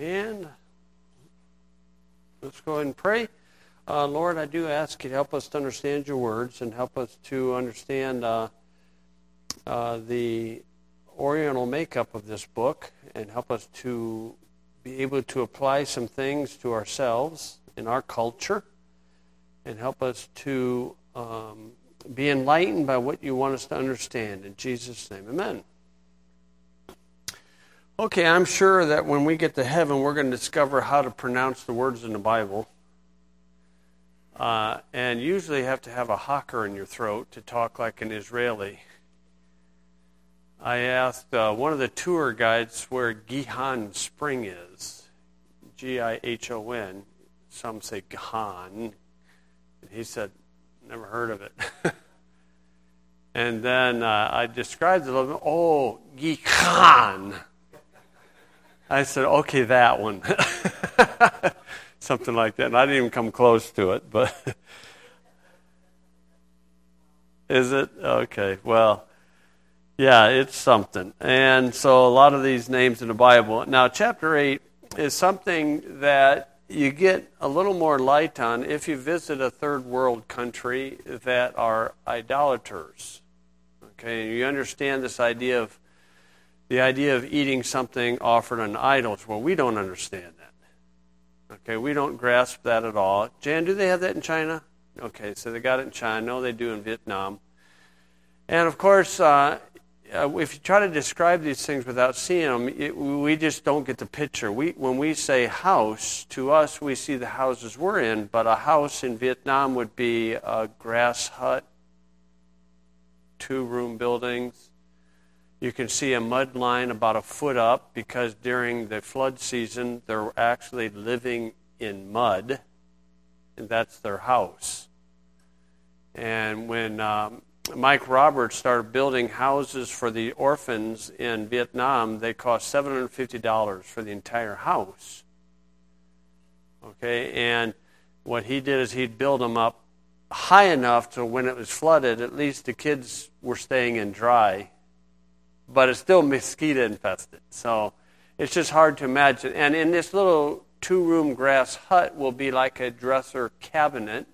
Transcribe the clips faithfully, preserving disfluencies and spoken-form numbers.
And let's go ahead and pray. Uh, Lord, I do ask you to help us to understand your words and help us to understand uh, uh, the oriental makeup of this book and help us to be able to apply some things to ourselves in our culture and help us to um, be enlightened by what you want us to understand. In Jesus' name, amen. Okay, I'm sure that when we get to heaven, we're going to discover how to pronounce the words in the Bible. Uh, and usually you have to have a hocker in your throat to talk like an Israeli. I asked uh, one of the tour guides where Gihon Spring is. G I H O N. Some say Gihon. And he said, never heard of it. And then uh, I described it a little bit. Oh, Gihon. I said, okay, that one. Something like that. And I didn't even come close to it, but is it? Okay, well, yeah, it's something. And so a lot of these names in the Bible. Now, chapter eight is something that you get a little more light on if you visit a third world country that are idolaters. Okay, and you understand this idea of the idea of eating something offered on idols. Well, we don't understand that. Okay, we don't grasp that at all. Jan, do they have that in China? Okay, so they got it in China. No, they do in Vietnam. And of course, uh, if you try to describe these things without seeing them, it, we just don't get the picture. We, when we say house, to us we see the houses we're in, but a house in Vietnam would be a grass hut, two-room buildings. You can see a mud line about a foot up because during the flood season, they're actually living in mud, and that's their house. And when um, Mike Roberts started building houses for the orphans in Vietnam, they cost seven hundred fifty dollars for the entire house. Okay, and what he did is he'd build them up high enough so when it was flooded, at least the kids were staying in dry. But it's still mosquito infested. So it's just hard to imagine. And in this little two-room grass hut will be like a dresser cabinet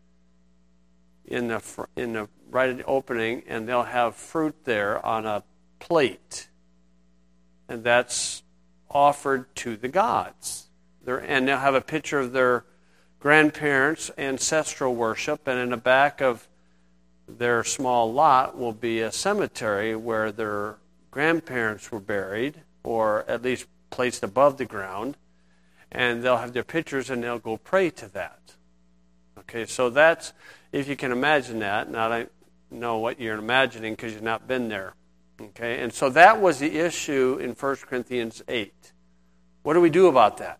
in the in the right at the opening, and they'll have fruit there on a plate. And that's offered to the gods. They're, and they'll have a picture of their grandparents' ancestral worship, and in the back of their small lot will be a cemetery where their grandparents were buried, or at least placed above the ground, and they'll have their pictures and they'll go pray to that. Okay, so that's, if you can imagine that, and I don't know what you're imagining because you've not been there. Okay, and so that was the issue in First Corinthians eight. What do we do about that?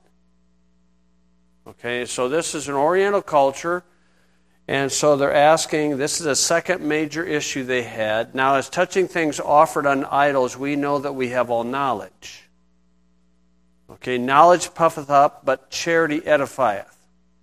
Okay, so this is an Oriental culture. And so they're asking, this is a second major issue they had. Now, as touching things offered on idols, we know that we have all knowledge. Okay, knowledge puffeth up, but charity edifieth.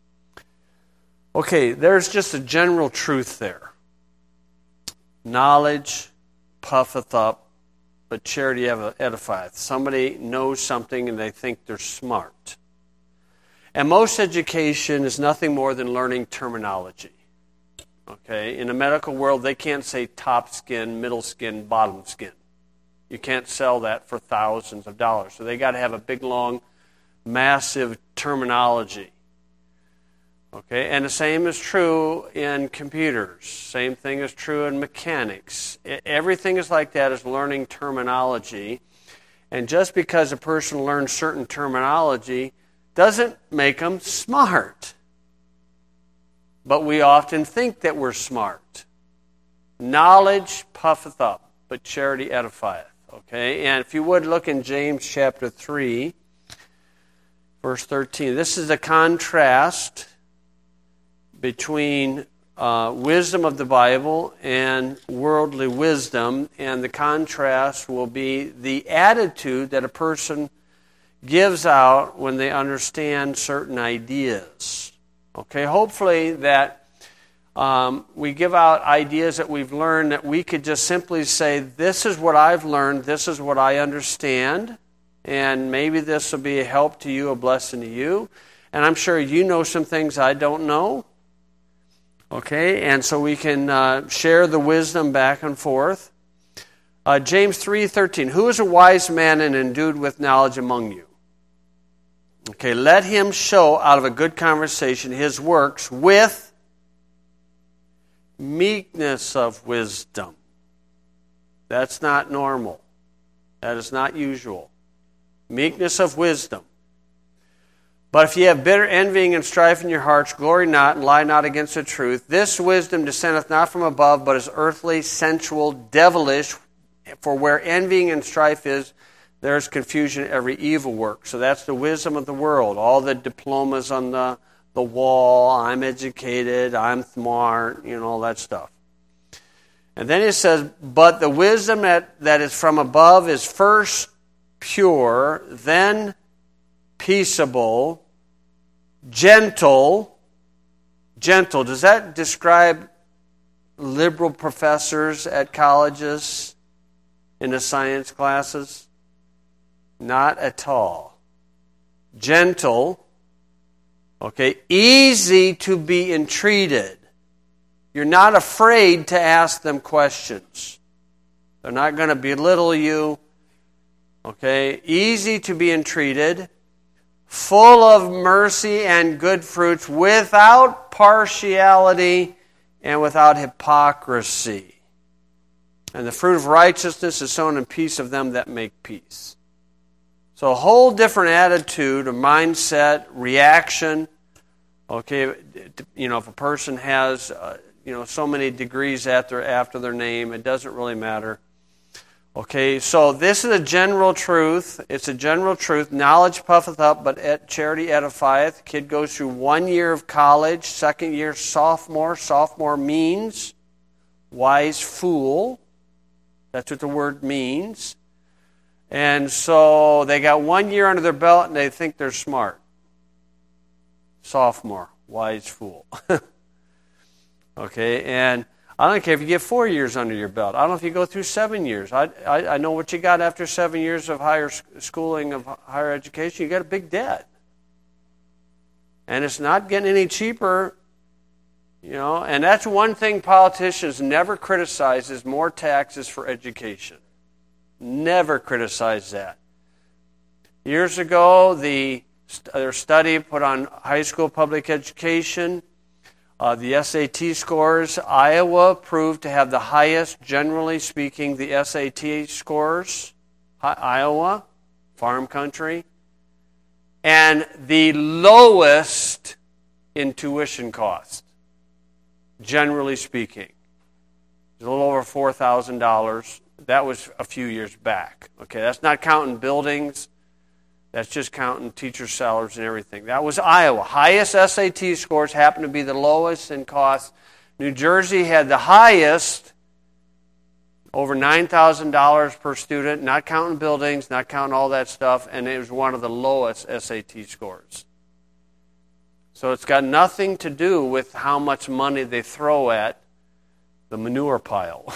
Okay, there's just a general truth there. Knowledge puffeth up, but charity edifieth. Somebody knows something and they think they're smart. And most education is nothing more than learning terminology. Okay, in the medical world, they can't say top skin, middle skin, bottom skin. You can't sell that for thousands of dollars. So they got to have a big, long, massive terminology. Okay, and the same is true in computers. Same thing is true in mechanics. Everything is like that, is learning terminology. And just because a person learns certain terminology doesn't make them smart. But we often think that we're smart. Knowledge puffeth up, but charity edifieth. Okay, and if you would look in James chapter three, verse thirteen. This is a contrast between uh, wisdom of the Bible and worldly wisdom, and the contrast will be the attitude that a person gives out when they understand certain ideas. Okay, hopefully that um, we give out ideas that we've learned that we could just simply say, this is what I've learned, this is what I understand, and maybe this will be a help to you, a blessing to you. And I'm sure you know some things I don't know. Okay, and so we can uh, share the wisdom back and forth. Uh, James three thirteen, who is a wise man and endued with knowledge among you? Okay, let him show out of a good conversation his works with meekness of wisdom. That's not normal. That is not usual. Meekness of wisdom. But if ye have bitter envying and strife in your hearts, glory not and lie not against the truth. This wisdom descendeth not from above, but is earthly, sensual, devilish. For where envying and strife is, there is confusion, every evil work. So that's the wisdom of the world. All the diplomas on the, the wall, I'm educated, I'm smart, you know, all that stuff. And then it says, but the wisdom that, that is from above is first pure, then peaceable, gentle. Gentle, does that describe liberal professors at colleges in the science classes? Not at all. Gentle, okay, easy to be entreated. You're not afraid to ask them questions. They're not going to belittle you. Okay, easy to be entreated, full of mercy and good fruits, without partiality and without hypocrisy. And the fruit of righteousness is sown in peace of them that make peace. So a whole different attitude, a mindset, reaction. Okay, you know, if a person has, uh, you know, so many degrees after after their name, it doesn't really matter. Okay, so this is a general truth. It's a general truth. Knowledge puffeth up, but charity edifieth. The kid goes through one year of college, second year sophomore. Sophomore means wise fool. That's what the word means. And so they got one year under their belt and they think they're smart. Sophomore, wise fool. Okay, and I don't care if you get four years under your belt. I don't know if you go through seven years. I, I, I know what you got after seven years of higher schooling, of higher education. You got a big debt. And it's not getting any cheaper, you know. And that's one thing politicians never criticize is more taxes for education. Never criticize that. Years ago, the their study put on high school public education. Uh, the S A T scores, Iowa proved to have the highest, generally speaking, the S A T scores. Hi- Iowa, farm country. And the lowest in tuition cost, generally speaking. It's a little over four thousand dollars. That was a few years back. Okay, that's not counting buildings. That's just counting teacher salaries and everything. That was Iowa. Highest S A T scores happened to be the lowest in cost. New Jersey had the highest, over nine thousand dollars per student, not counting buildings, not counting all that stuff, and it was one of the lowest S A T scores. So it's got nothing to do with how much money they throw at the manure pile.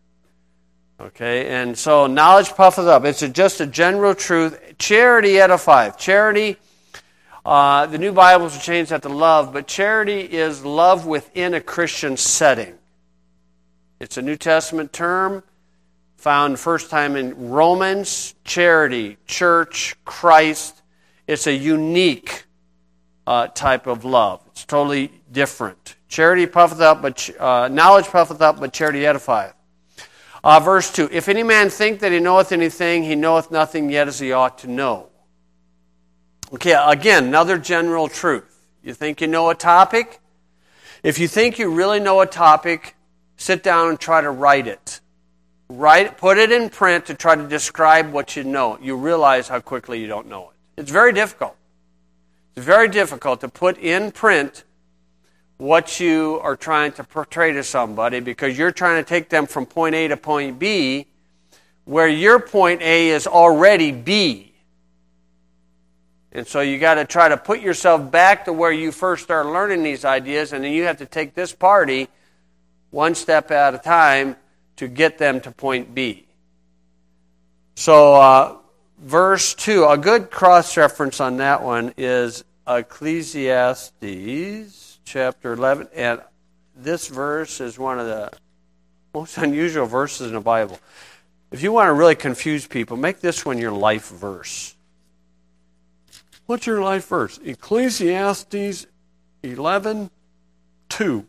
Okay, and so knowledge puffeth up. It's a, just a general truth. Charity edifieth. Charity, uh, the New Bibles are changed that to love, but charity is love within a Christian setting. It's a New Testament term found first time in Romans. Charity, church, Christ. It's a unique uh, type of love. It's totally different. Charity puffeth up, but uh, knowledge puffeth up, but charity edifieth. Uh, verse two, if any man think that he knoweth anything, he knoweth nothing yet as he ought to know. Okay, again, another general truth. You think you know a topic? If you think you really know a topic, sit down and try to write it. Write, put it in print to try to describe what you know. You realize how quickly you don't know it. It's very difficult. It's very difficult to put in print what you are trying to portray to somebody because you're trying to take them from point A to point B where your point A is already B. And so you got to try to put yourself back to where you first started learning these ideas, and then you have to take this party one step at a time to get them to point B. So uh, verse two, a good cross-reference on that one is Ecclesiastes chapter eleven. And this verse is one of the most unusual verses in the Bible. If you want to really confuse people, make this one your life verse. What's your life verse? Ecclesiastes eleven two.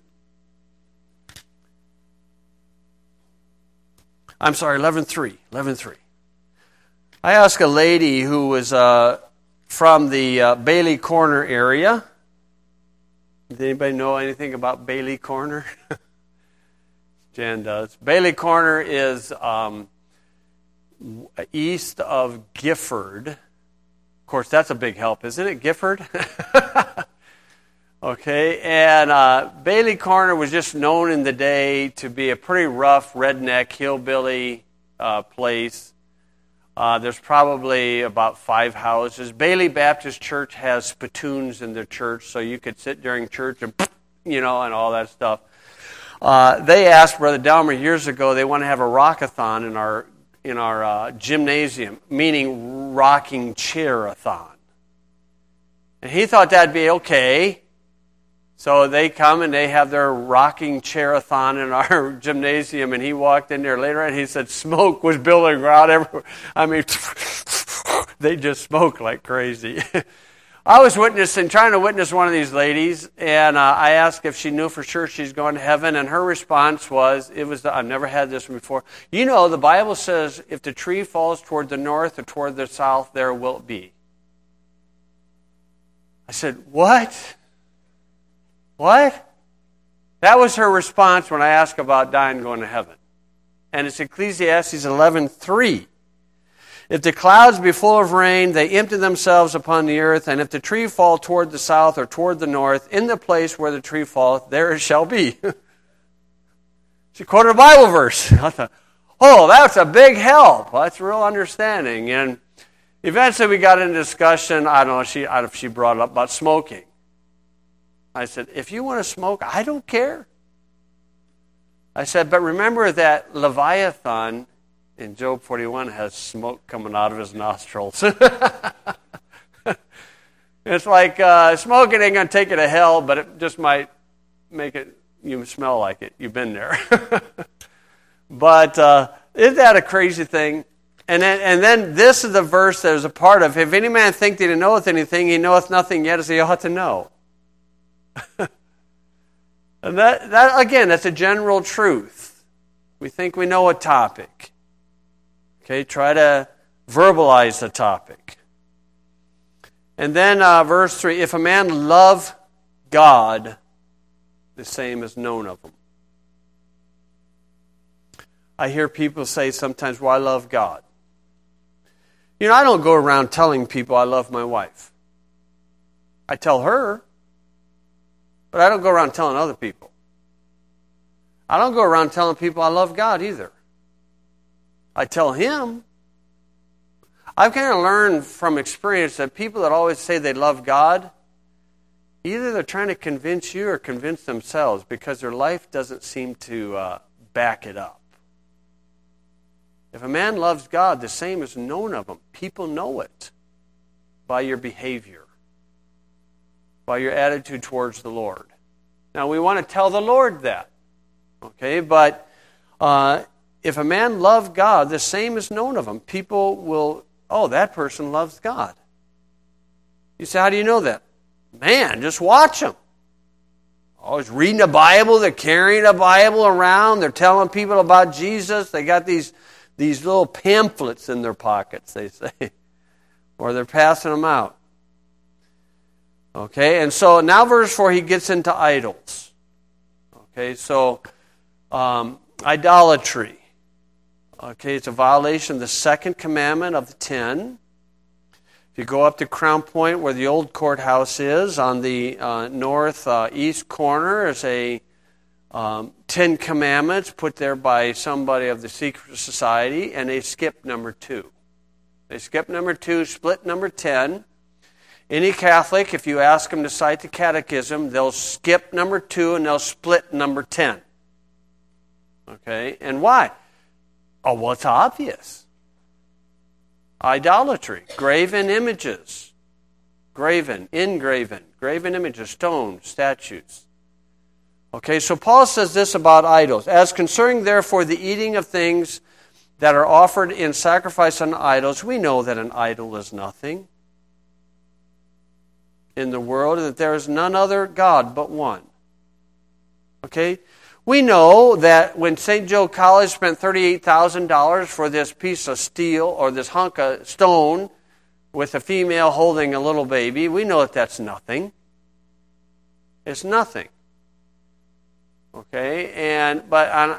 I'm sorry, eleven three. eleven three. I asked a lady who was uh, from the uh, Bailey Corner area. Does anybody know anything about Bailey Corner? Jan does. Bailey Corner is um, east of Gifford. Of course, that's a big help, isn't it, Gifford? Okay, and uh, Bailey Corner was just known in the day to be a pretty rough, redneck, hillbilly uh, place. Uh, there's probably about five houses. Bailey Baptist Church has spittoons in their church, so you could sit during church and, you know, and all that stuff. Uh, they asked Brother Delmer years ago, they want to have a rockathon in our in our uh, gymnasium, meaning rocking chair-a-thon. And he thought that'd be okay. So they come and they have their rocking chair-a-thon in our gymnasium, and he walked in there later and he said smoke was billowing around everywhere. I mean, they just smoked like crazy. I was witnessing, trying to witness one of these ladies, and uh, I asked if she knew for sure she's going to heaven, and her response was, "It was. I've never had this before. You know, the Bible says if the tree falls toward the north or toward the south, there will it be." I said, "What? What?" That was her response when I asked about dying and going to heaven. And it's Ecclesiastes eleven three. If the clouds be full of rain, they empty themselves upon the earth, and if the tree fall toward the south or toward the north, in the place where the tree falleth, there it shall be. She quoted a Bible verse. I thought, oh, that's a big help. That's real understanding. And eventually we got into discussion. I don't know, she, I don't know if she brought it up about smoking. I said, if you want to smoke, I don't care. I said, but remember that Leviathan in Job forty-one has smoke coming out of his nostrils. It's like uh, smoking ain't going to take you to hell, but it just might make it you smell like it. You've been there. But uh, isn't that a crazy thing? And then, and then this is the verse that is a part of, if any man think that he knoweth anything, he knoweth nothing yet as he ought to know. And that, that, again, that's a general truth. We think we know a topic. Okay, try to verbalize the topic. And then uh, verse three, if a man love God, the same is known of him. I hear people say sometimes, well, I love God. You know, I don't go around telling people I love my wife. I tell her, but I don't go around telling other people. I don't go around telling people I love God either. I tell Him. I've kind of learned from experience that people that always say they love God, either they're trying to convince you or convince themselves because their life doesn't seem to uh, back it up. If a man loves God, the same is known of him. People know it by your behavior, by your attitude towards the Lord. Now, we want to tell the Lord that, okay? But uh, if a man loves God, the same is known of him. People will, oh, that person loves God. You say, how do you know that? Man, just watch them. Always reading the Bible. They're carrying a Bible around. They're telling people about Jesus. They got these, these little pamphlets in their pockets, they say. Or they're passing them out. Okay, and so now verse four, he gets into idols. Okay, so um, idolatry. Okay, it's a violation of the second commandment of the ten. If you go up to Crown Point where the old courthouse is, on the uh, north uh, east corner is a um, Ten Commandments put there by somebody of the secret society, and they skip number two. They skip number two, split number ten. Any Catholic, if you ask them to cite the catechism, they'll skip number two and they'll split number ten. Okay, and why? Oh, well, it's obvious. Idolatry, graven images, graven, engraven, graven images, stones, statues. Okay, so Paul says this about idols. As concerning, therefore, the eating of things that are offered in sacrifice unto idols, we know that an idol is nothing in the world, and that there is none other God but one. Okay? We know that when Saint Joe College spent thirty-eight thousand dollars for this piece of steel, or this hunk of stone, with a female holding a little baby, we know that that's nothing. It's nothing. Okay? And, but, on,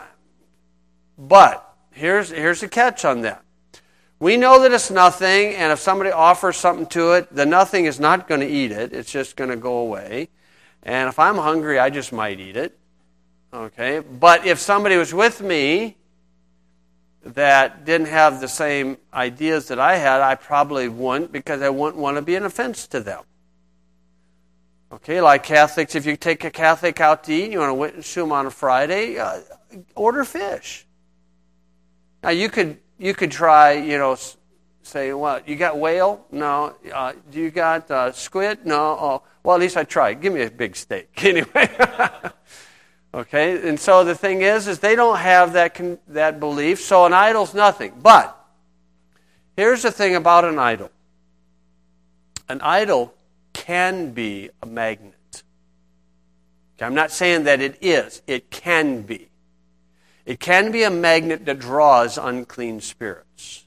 but, here's, here's the catch on that. We know that it's nothing, and if somebody offers something to it, the nothing is not going to eat it. It's just going to go away. And if I'm hungry, I just might eat it. Okay? But if somebody was with me that didn't have the same ideas that I had, I probably wouldn't, because I wouldn't want to be an offense to them. Okay? Like Catholics, if you take a Catholic out to eat, you want to witness to them on a Friday, uh, order fish. Now, you could... You could try, you know, say, what, you got whale? No. Uh, do you got uh, squid? No. Oh, well, at least I tried. Give me a big steak. Anyway. Okay, and so the thing is, is they don't have that con- that belief, so an idol's nothing. But here's the thing about an idol. An idol can be a magnet. Okay, I'm not saying that it is. It can be. It can be a magnet that draws unclean spirits.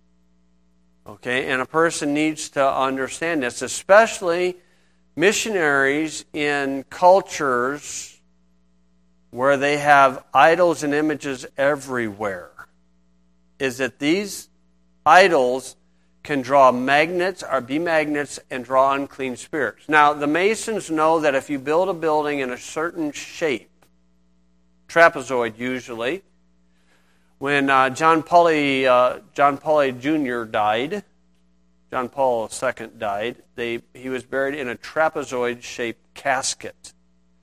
Okay, and a person needs to understand this, especially missionaries in cultures where they have idols and images everywhere, is that these idols can draw magnets or be magnets and draw unclean spirits. Now, the Masons know that if you build a building in a certain shape, trapezoid usually. When uh, John Pauli, uh, John Pauli Junior died, John Paul the Second died, they, he was buried in a trapezoid-shaped casket.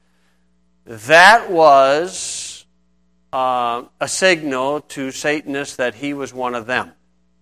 That was uh, a signal to Satanists that he was one of them.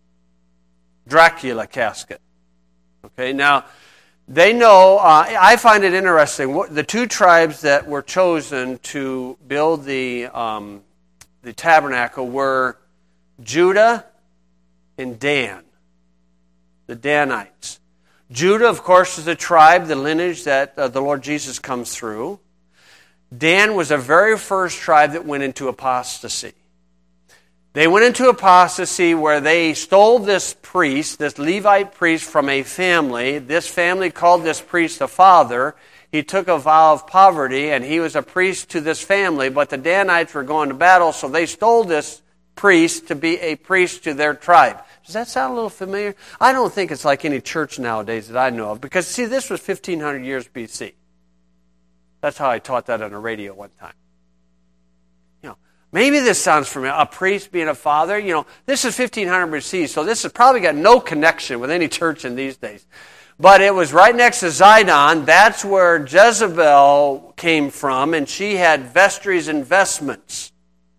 Dracula casket. Okay, now, they know, uh, I find it interesting, the two tribes that were chosen to build the um, the tabernacle were Judah and Dan, the Danites. Judah, of course, is the tribe, the lineage that uh, the Lord Jesus comes through. Dan was the very first tribe that went into apostasy. They went into apostasy where they stole this priest, this Levite priest, from a family. This family called this priest a father. He took a vow of poverty, and he was a priest to this family, but the Danites were going to battle, so they stole this priest to be a priest to their tribe. Does that sound a little familiar? I don't think it's like any church nowadays that I know of, because, see, this was fifteen hundred years B C. That's how I taught that on the radio one time. Maybe this sounds familiar. A priest being a father. You know, this is fifteen hundred B C, so this has probably got no connection with any church in these days. But it was right next to Zidon. That's where Jezebel came from, and she had vestries and vestments.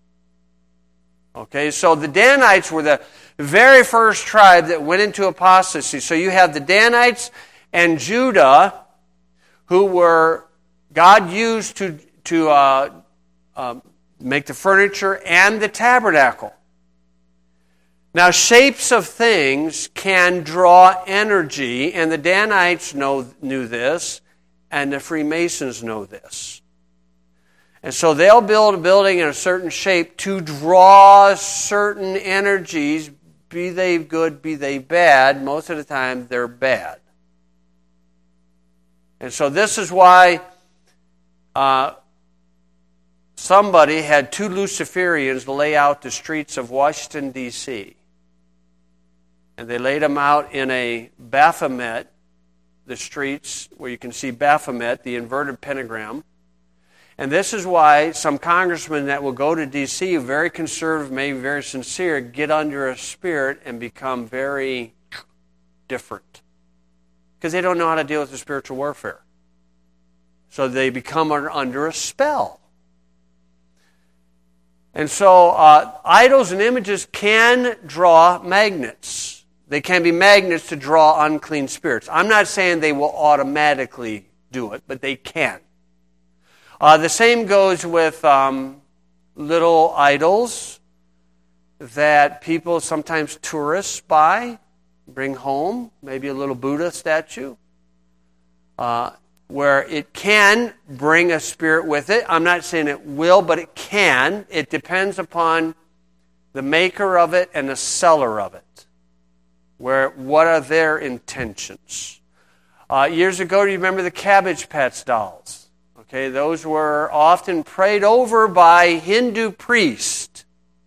Okay, so the Danites were the very first tribe that went into apostasy. So you have the Danites and Judah, who were God used to to uh, um, make the furniture and the tabernacle. Now, shapes of things can draw energy, and the Danites know, knew this, and the Freemasons know this. And so they'll build a building in a certain shape to draw certain energies, be they good, be they bad. Most of the time, they're bad. And so this is why uh, somebody had two Luciferians lay out the streets of Washington, D C And they laid them out in a Baphomet, the streets where you can see Baphomet, the inverted pentagram. And this is why some congressmen that will go to D C, very conservative, maybe very sincere, get under a spirit and become very different. Because they don't know how to deal with the spiritual warfare. So they become under a spell. And so uh, idols and images can draw magnets. They can be magnets to draw unclean spirits. I'm not saying they will automatically do it, but they can. Uh, the same goes with um, little idols that people, sometimes tourists, buy, bring home, maybe a little Buddha statue, uh, where it can bring a spirit with it. I'm not saying it will, but it can. It depends upon the maker of it and the seller of it. Where, what are their intentions? Uh, years ago, do you remember the Cabbage Patch dolls? Okay, those were often prayed over by Hindu priests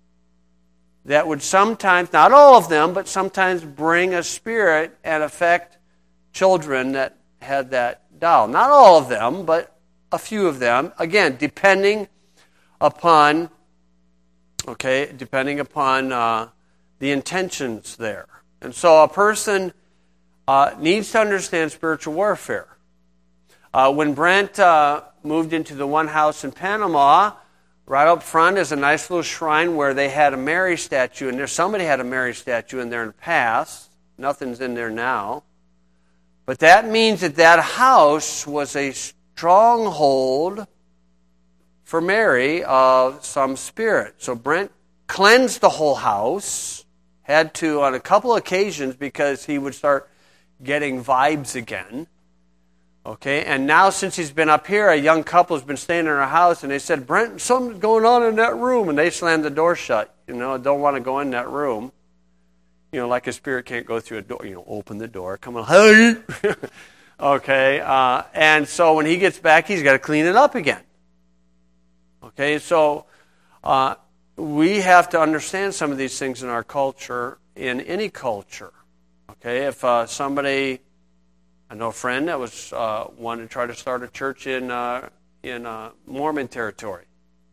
that would sometimes, not all of them, but sometimes bring a spirit and affect children that had that doll. Not all of them, but a few of them. Again, depending upon, okay, depending upon uh, the intentions there. And so a person uh, needs to understand spiritual warfare. Uh, when Brent uh, moved into the one house in Panama, right up front is a nice little shrine where they had a Mary statue, and there somebody had a Mary statue in there in the past. Nothing's in there now. But that means that that house was a stronghold for Mary of some spirit. So Brent cleansed the whole house. Had to on a couple occasions because he would start getting vibes again. Okay, and now since he's been up here, a young couple has been staying in our house, and they said, Brent, something's going on in that room, and they slammed the door shut. You know, don't want to go in that room. You know, like a spirit can't go through a door. You know, open the door, come on, hey. Okay, uh, and so when he gets back, he's got to clean it up again. Okay, so uh, we have to understand some of these things in our culture, in any culture. Okay, if uh, somebody, I know a friend that was uh, wanted to try to start a church in uh, in uh, Mormon territory.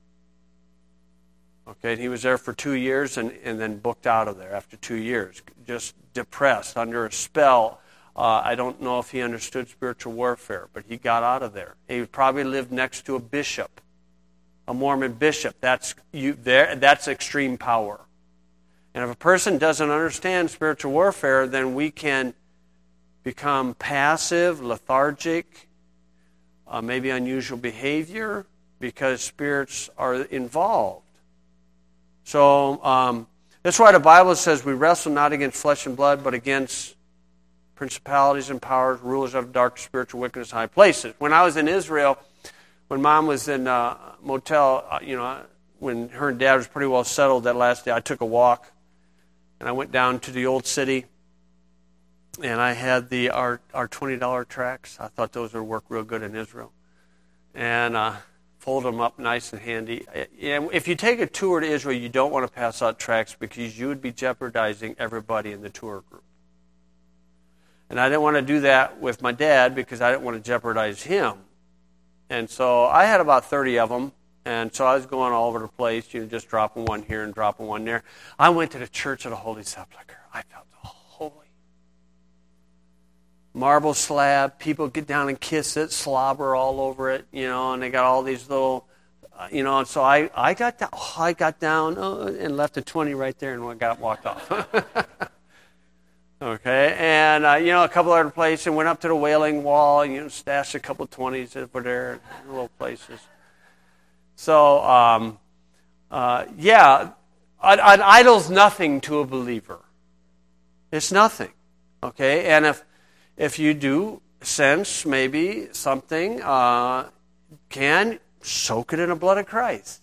Okay, and he was there for two years and, and then booked out of there after two years, just depressed, under a spell. Uh, I don't know if he understood spiritual warfare, but he got out of there. He probably lived next to a bishop. A Mormon bishop, that's you there. That's extreme power. And if a person doesn't understand spiritual warfare, then we can become passive, lethargic, uh, maybe unusual behavior, because spirits are involved. So um, that's why the Bible says we wrestle not against flesh and blood, but against principalities and powers, rulers of dark spiritual wickedness in high places. When I was in Israel, when Mom was in a motel, you know, when her and Dad was pretty well settled that last day, I took a walk, and I went down to the old city, and I had the our our twenty dollar tracts. I thought those would work real good in Israel, and uh, fold them up nice and handy. And if you take a tour to Israel, you don't want to pass out tracts because you would be jeopardizing everybody in the tour group. And I didn't want to do that with my dad because I didn't want to jeopardize him. And so I had about thirty of them, and so I was going all over the place, you know, just dropping one here and dropping one there. I went to the Church of the Holy Sepulchre. I felt holy. Marble slab, people get down and kiss it, slobber all over it, you know, and they got all these little, uh, you know, and so I, I got down, oh, I got down oh, and left a twenty right there and got walked off. Okay, and, uh, you know, a couple other places, and went up to the Wailing Wall, and, you know, stashed a couple twenties over there, little places. So, um, uh, yeah, an, an idol's nothing to a believer. It's nothing, okay? And if if you do sense maybe something, uh, can soak it in the blood of Christ.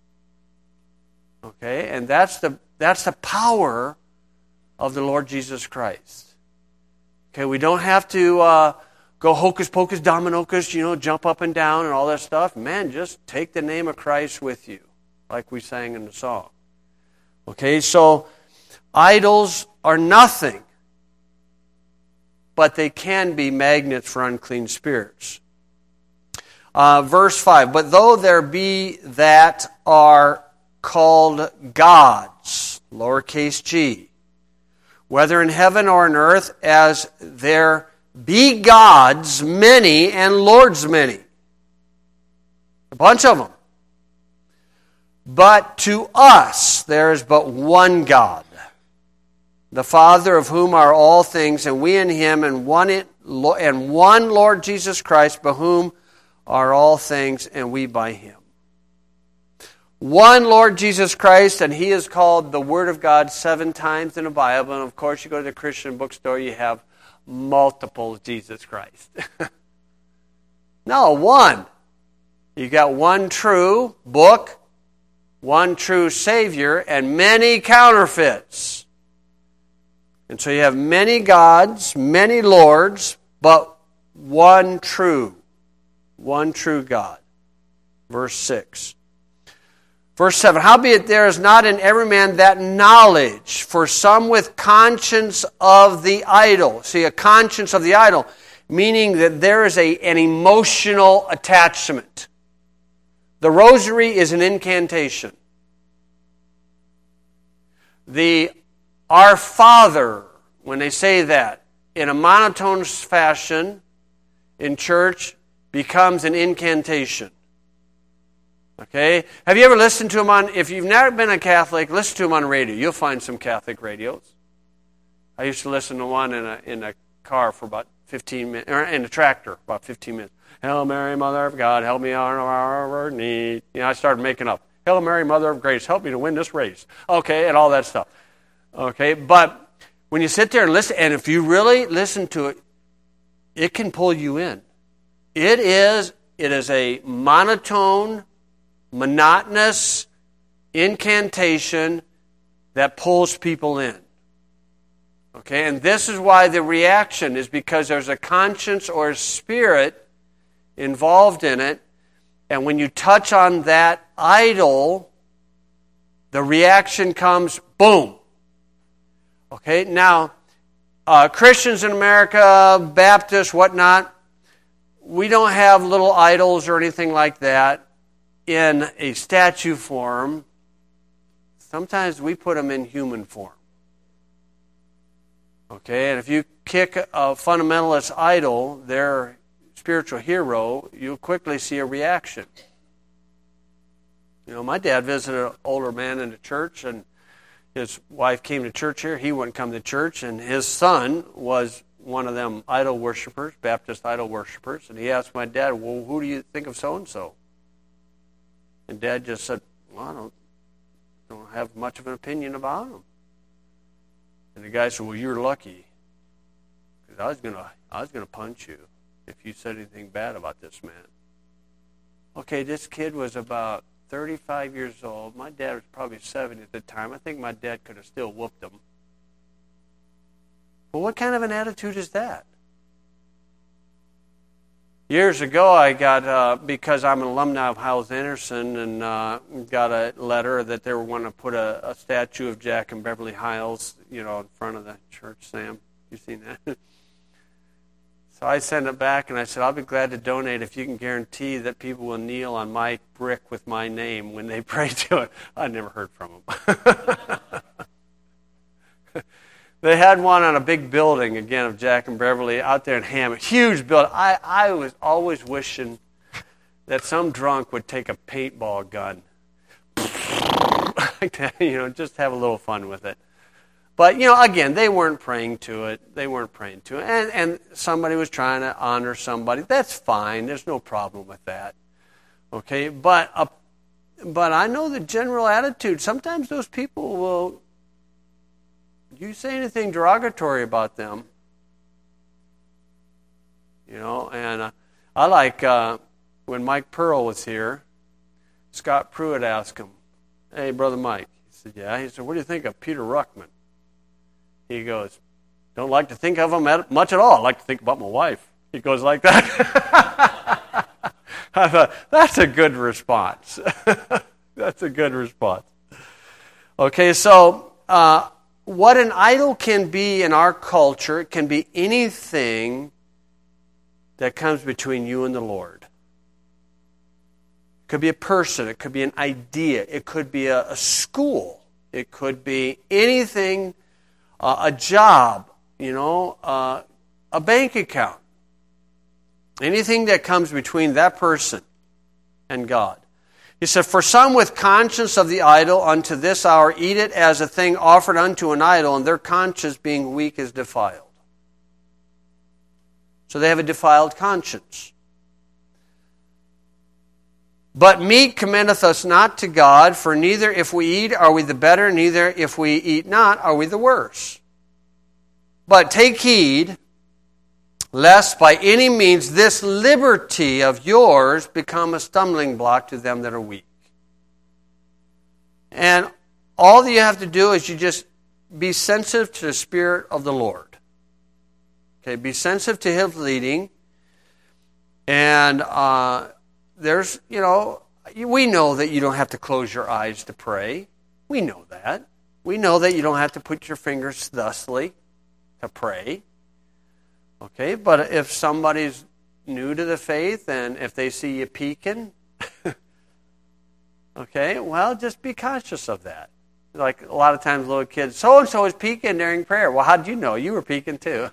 Okay, and that's the that's the power of the Lord Jesus Christ. Okay, we don't have to uh, go hocus pocus dominocus, you know, jump up and down and all that stuff. Man, just take the name of Christ with you, like we sang in the song. Okay, so idols are nothing, but they can be magnets for unclean spirits. Uh, verse five, but though there be that are called gods, lowercase g, whether in heaven or on earth, as there be gods many and lords many. A bunch of them. But to us there is but one God, the Father of whom are all things, and we in him, and one in, and one Lord Jesus Christ, by whom are all things, and we by him. One Lord Jesus Christ, and he is called the Word of God seven times in the Bible. And of course, you go to the Christian bookstore, you have multiple Jesus Christ. No, one. You got one true book, one true Savior, and many counterfeits. And so you have many gods, many lords, but one true, one true God. Verse six. Verse seven, howbeit there is not in every man that knowledge, for some with conscience of the idol. See, a conscience of the idol, meaning that there is a, an emotional attachment. The rosary is an incantation. The Our Father, when they say that, in a monotone fashion in church, becomes an incantation. Okay? Have you ever listened to them on, if you've never been a Catholic, listen to them on radio. You'll find some Catholic radios. I used to listen to one in a in a car for about fifteen minutes, or in a tractor, about fifteen minutes. Hail Mary, Mother of God, help me on our need. You know, I started making up. Hail Mary, Mother of Grace, help me to win this race. Okay, and all that stuff. Okay, but when you sit there and listen, and if you really listen to it, it can pull you in. It is, it is a monotone, monotonous incantation that pulls people in. Okay, and this is why the reaction is because there's a conscience or a spirit involved in it, and when you touch on that idol, the reaction comes, boom. Okay, now, uh, Christians in America, Baptists, whatnot, we don't have little idols or anything like that in a statue form. Sometimes we put them in human form. Okay, and if you kick a fundamentalist idol, their spiritual hero, you'll quickly see a reaction. You know, my dad visited an older man in the church, and his wife came to church here. He wouldn't come to church, and his son was one of them idol worshipers, Baptist idol worshipers, and he asked my dad, well, who do you think of so-and-so? And Dad just said, well, I don't, don't have much of an opinion about him. And the guy said, well, you're lucky, because I was going to I was going to punch you if you said anything bad about this man. Okay, this kid was about thirty-five years old. My dad was probably seventy at the time. I think my dad could have still whooped him. But what kind of an attitude is that? Years ago, I got, uh, because I'm an alumni of Hyles-Anderson, and uh, got a letter that they were going to put a, a statue of Jack and Beverly Hyles, you know, in front of the church, Sam. You seen that? So I sent it back, and I said, I'll be glad to donate if you can guarantee that people will kneel on my brick with my name when they pray to it. I never heard from them. They had one on a big building, again, of Jack and Beverly out there in Hammond. Huge building. I, I was always wishing that some drunk would take a paintball gun. Like that, you know, just have a little fun with it. But, you know, again, they weren't praying to it. They weren't praying to it. And, and somebody was trying to honor somebody. That's fine. There's no problem with that. Okay? But, uh, but I know the general attitude. Sometimes those people will, you say anything derogatory about them, you know, and uh, I like uh, when Mike Pearl was here, Scott Pruitt asked him, hey, Brother Mike. He said, yeah. He said, what do you think of Peter Ruckman? He goes, don't like to think of him much at all. I like to think about my wife. He goes like that. I thought, that's a good response. That's a good response. Okay, so uh, what an idol can be in our culture, it can be anything that comes between you and the Lord. It could be a person. It could be an idea. It could be a, a school. It could be anything. Uh, a job, you know, uh, a bank account. Anything that comes between that person and God. He said, for some with conscience of the idol unto this hour eat it as a thing offered unto an idol, and their conscience being weak is defiled. So they have a defiled conscience. But meat commendeth us not to God, for neither if we eat are we the better, neither if we eat not are we the worse. But take heed, lest by any means this liberty of yours become a stumbling block to them that are weak. And all that you have to do is you just be sensitive to the Spirit of the Lord. Okay, be sensitive to His leading. And uh, there's, you know, we know that you don't have to close your eyes to pray. We know that. We know that you don't have to put your fingers thusly to pray. Okay, but if somebody's new to the faith and if they see you peeking, okay, well, just be conscious of that. Like a lot of times little kids, so-and-so is peeking during prayer. Well, how did you know? You were peeking too.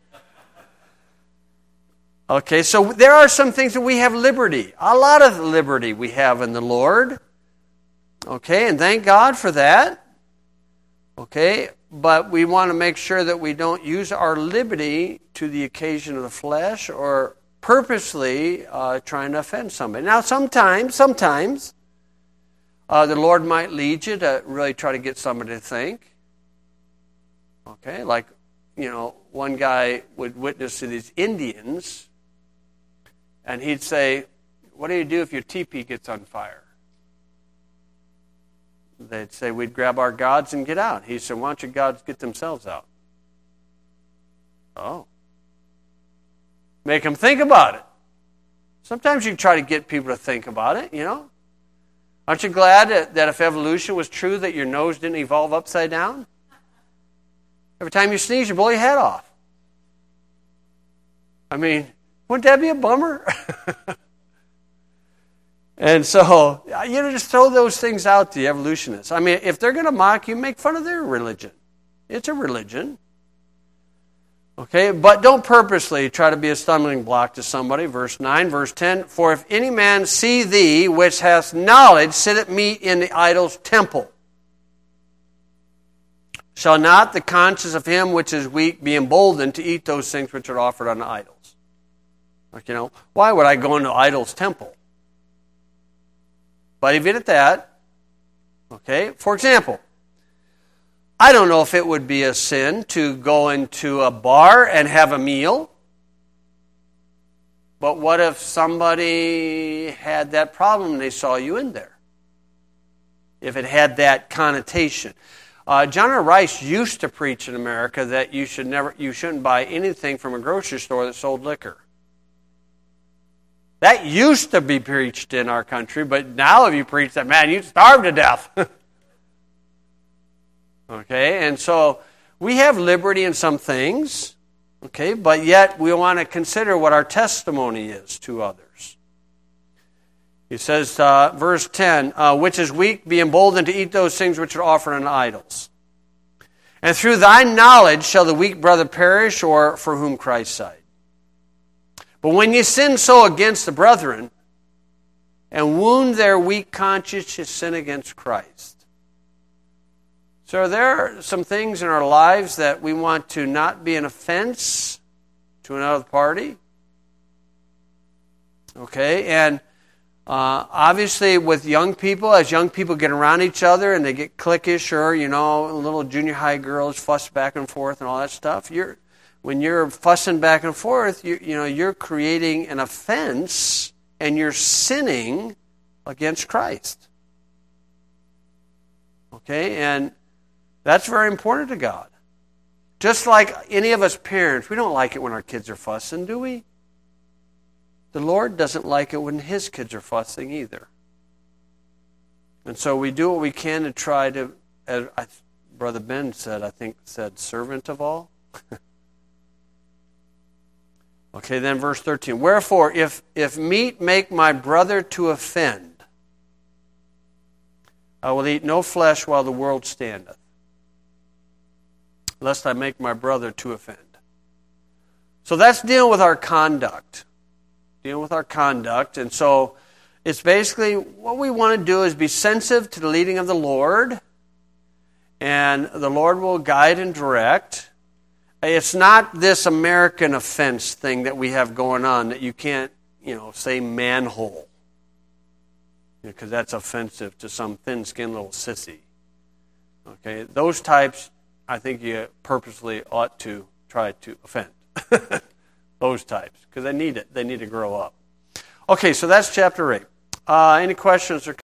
Okay, so there are some things that we have liberty. A lot of liberty we have in the Lord. Okay, and thank God for that. Okay, but we want to make sure that we don't use our liberty to the occasion of the flesh or purposely uh, trying to offend somebody. Now, sometimes, sometimes, uh, the Lord might lead you to really try to get somebody to think. Okay, like, you know, one guy would witness to these Indians, and he'd say, what do you do if your teepee gets on fire? They'd say, we'd grab our gods and get out. He said, why don't your gods get themselves out? Oh. Make them think about it. Sometimes you try to get people to think about it, you know. Aren't you glad that, that if evolution was true, that your nose didn't evolve upside down? Every time you sneeze, you blow your head off. I mean, wouldn't that be a bummer? And so, you know, just throw those things out to the evolutionists. I mean, if they're going to mock you, make fun of their religion. It's a religion. Okay, but don't purposely try to be a stumbling block to somebody. Verse nine, verse ten, for if any man see thee, which hast knowledge, sit at meat in the idol's temple, shall not the conscience of him which is weak be emboldened to eat those things which are offered unto idols? Like, you know, why would I go into idol's temple? But if you did that, okay, for example, I don't know if it would be a sin to go into a bar and have a meal. But what if somebody had that problem and they saw you in there? If it had that connotation. Uh, John R. Rice used to preach in America that you should never, you shouldn't buy anything from a grocery store that sold liquor. That used to be preached in our country, but now if you preach that, man, you'd starve to death. Okay, and so we have liberty in some things, okay, but yet we want to consider what our testimony is to others. He says, uh, verse ten, uh, which is weak, be emboldened to eat those things which are offered unto idols. And through thy knowledge shall the weak brother perish, or for whom Christ died. But when ye sin so against the brethren, and wound their weak conscience, you sin against Christ. So there are some things in our lives that we want to not be an offense to another party. Okay, and uh, obviously with young people, as young people get around each other and they get cliquish, or, you know, little junior high girls fuss back and forth and all that stuff, you're when you're fussing back and forth, you, you know, you're creating an offense and you're sinning against Christ. Okay, and that's very important to God. Just like any of us parents, we don't like it when our kids are fussing, do we? The Lord doesn't like it when His kids are fussing either. And so we do what we can to try to, as Brother Ben said, I think said, servant of all. Okay, then verse thirteen. Wherefore, if, if meat make my brother to offend, I will eat no flesh while the world standeth, lest I make my brother to offend. So that's dealing with our conduct. Dealing with our conduct. And so It's basically what we want to do is be sensitive to the leading of the Lord, and the Lord will guide and direct. It's not this American offense thing that we have going on that you can't, you know, say manhole, because that's offensive to some thin-skinned little sissy. Okay, those types, I think you purposely ought to try to offend. Those types, because they need it. They need to grow up. Okay, so that's chapter eight. Uh, any questions or